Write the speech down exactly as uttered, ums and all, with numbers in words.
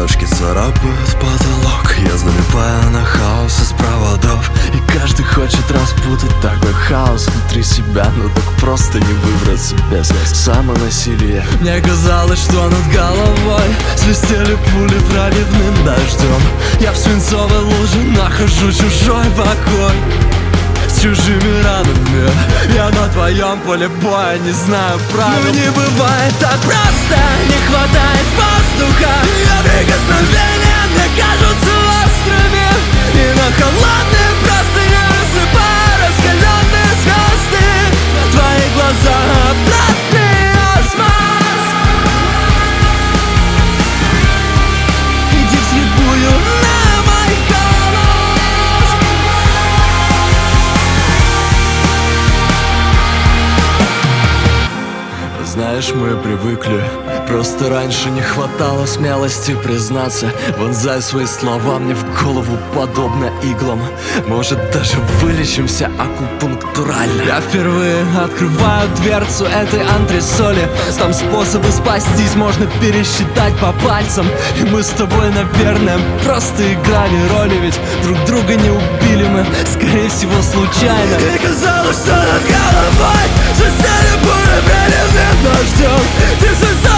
Ладошки царапают потолок, я залипаю на хаос из проводов. И каждый хочет распутать такой хаос внутри себя, но так просто не выбраться без самонасилия. Мне казалось, что над головой свистели пули проливным дождем. Я в свинцовой луже нахожу чужой покой, с чужими ранами. Я на твоем поле боя не знаю правил. Но не бывает так просто, не хватает воздуха. Ее прикосновения мне кажутся острыми, и на холодные простыни рассыпаю раскаленные звезды. Твои глаза обратный осмос. Иди вслепую на мой голос. Знаешь, мы привыкли, просто раньше не хватало смелости признаться. Вонзай свои слова мне в голову подобно иглам. Может, даже вылечимся акупунктурально. Я впервые открываю дверцу этой антресоли. Там способы спастись можно пересчитать по пальцам. И мы с тобой, наверное, просто играли роли. Ведь друг друга не убили мы, скорее всего, случайно. И казалось, что над головой свистели пули проливным дождем. Ты